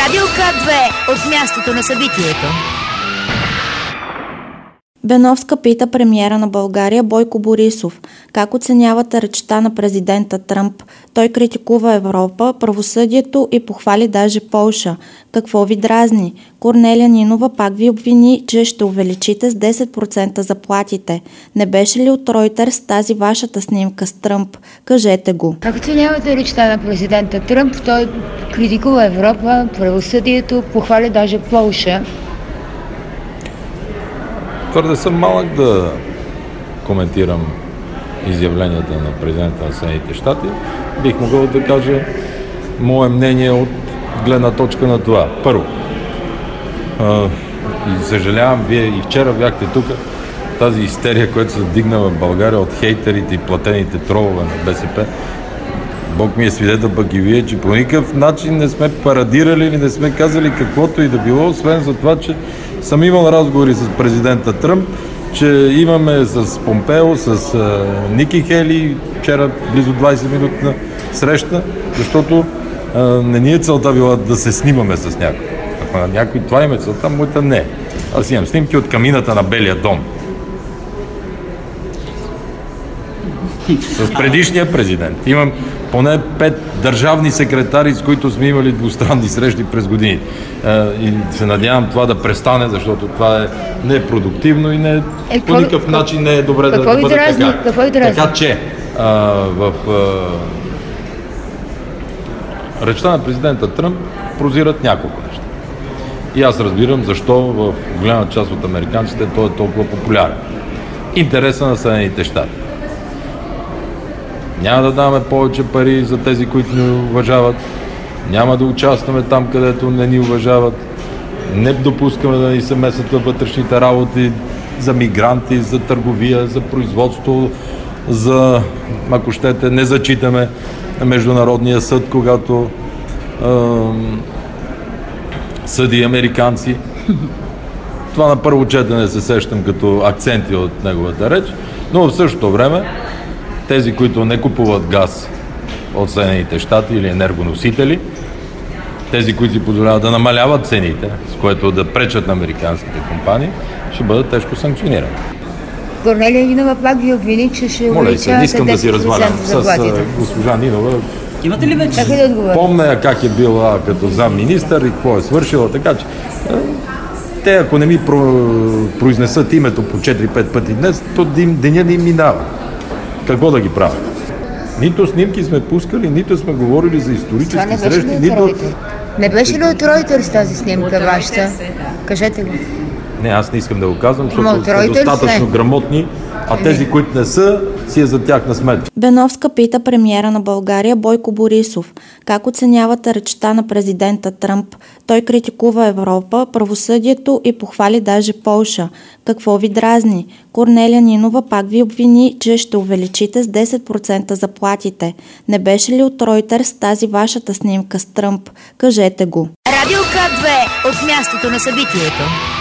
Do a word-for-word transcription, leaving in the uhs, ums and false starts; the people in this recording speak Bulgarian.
Радио К две от мястото на събитието. Беновска пита премиера на България Бойко Борисов как оценявате речта на президента Тръмп. Той критикува Европа, правосъдието и похвали даже Полша. Какво ви дразни? Корнелия Нинова пак ви обвини, че ще увеличите с десет процента заплатите. Не беше ли от Ройтерс тази вашата снимка с Тръмп? Кажете го. Как оценявате речта на президента Тръмп? Той критикува Европа, правосъдието, похвали даже Полша. Твърде съм малък да коментирам изявленията на президента на Съединените щати. Бих могъл да кажа мое мнение от гледна точка на това. Първо, а, и съжалявам, вие и вчера бяхте тук, тази истерия, която се дигна в България от хейтерите и платените тролове на БСП. Бог ми е свидетел, пък и вие, че по никакъв начин не сме парадирали или не сме казали каквото и да било, освен за това, че съм имал разговори с президента Тръмп, че имаме с Помпео, с а, Ники Хели, вчера близо двайсет минутна среща, защото а, не ни е целта била да се снимаме с някой. Ако на някой това има целта, моята не. Аз имам снимки от камината на Белия дом. С предишния президент. Имам поне пет държавни секретари, с които сме имали двустранни срещи през години. И се надявам това да престане, защото това е непродуктивно и не, е, по никакъв какво, начин не е добре да, да бъде дразни, така. Какво е така че а, в а, речта на президента Тръмп прозират няколко неща. И аз разбирам защо в голяма част от американците той е толкова популярен. Интереса на Съединените щати. Няма да даваме повече пари за тези, които ни уважават. Няма да участваме там, където не ни уважават. Не допускаме да ни се месят във вътрешните работи за мигранти, за търговия, за производство, за, ако щете, не зачитаме Международния съд, когато е, съди американци. Това на първо четене се сещам като акценти от неговата реч, но в същото време тези, които не купуват газ от Съединените щати или енергоносители, тези, които си позволяват да намаляват цените, с което да пречат на американските компании, ще бъдат тежко санкционирани. Корнелия Нинова пак ви обвини, че ще увеличавате се, да си развалям с госпожа Нинова. Имате ли вече? Да помня как е била като замминистър и какво е свършила, така че те, ако не ми произнесат името по четири-пет пъти днес, то деня не им минава. Какво да ги правят? Нито снимки сме пускали, нито сме говорили за исторически срещи, нито... Не беше ли от Ройтерс тази снимка вашата? Кажете го. Не, аз не искам да го казвам, защото сте достатъчно грамотни, а тези, които не са, си е за тях на сметка. Беновска пита премиера на България Бойко Борисов как оценявате речта на президента Тръмп. Той критикува Европа, правосъдието и похвали даже Полша. Какво ви дразни? Корнелия Нинова пак ви обвини, че ще увеличите с десет процента заплатите. Не беше ли от Ройтерс тази вашата снимка с Тръмп? Кажете го. Радио К две от мястото на събитието.